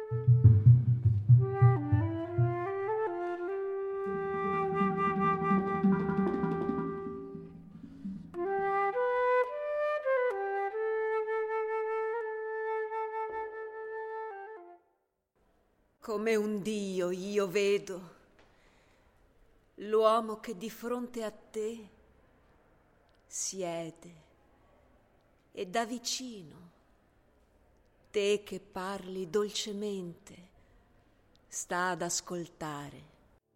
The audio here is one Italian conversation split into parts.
Come un dio io vedo l'uomo che di fronte a te siede e da vicino, te che parli dolcemente, sta ad ascoltare.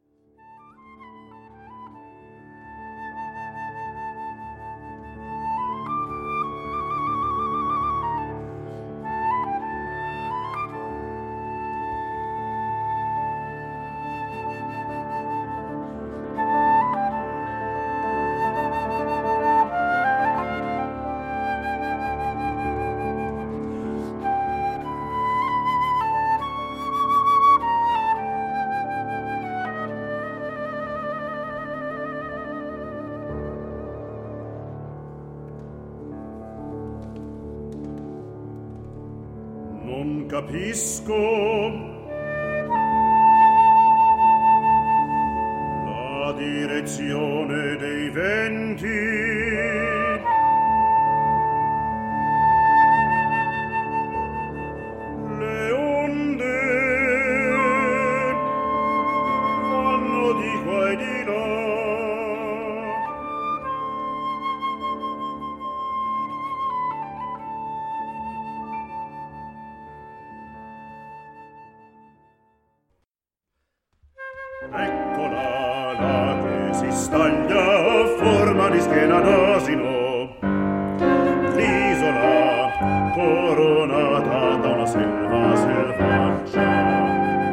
Non capisco la direzione dei venti. Le onde vanno di qua e di là. Eccola là che si staglia a forma di schiena d'asino, l'isola coronata da una selva selvaggia.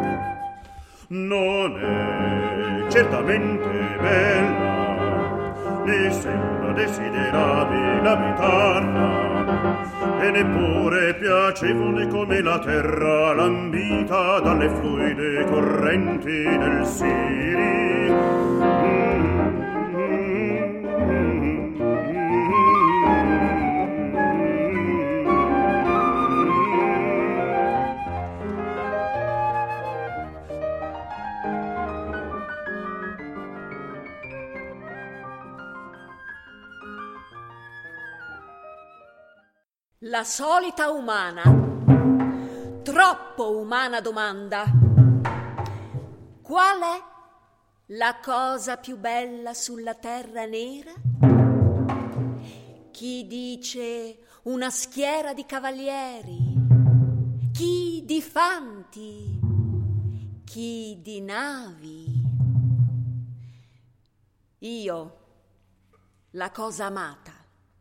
Non è certamente bella, né sembra desiderabile abitarla, e neppure piacevole come la terra lambita dalle fluide correnti del Siri. La solita umana, troppo umana domanda: qual è la cosa più bella sulla terra nera? Chi dice una schiera di cavalieri, chi di fanti, chi di navi. Io, la cosa amata.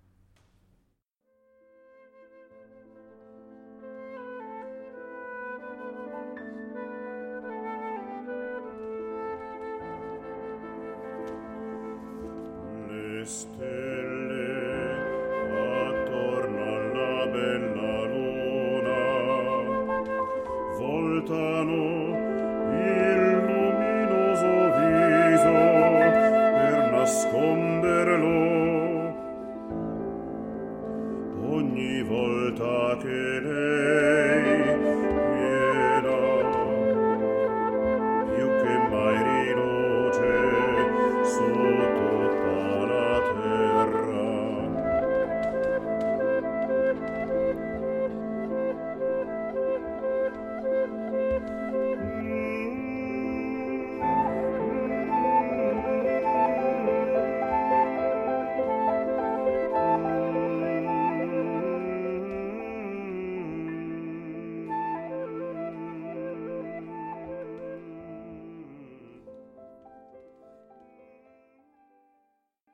Stelle attorno alla bella luna voltano il luminoso viso per nasconderlo. Ogni volta che lei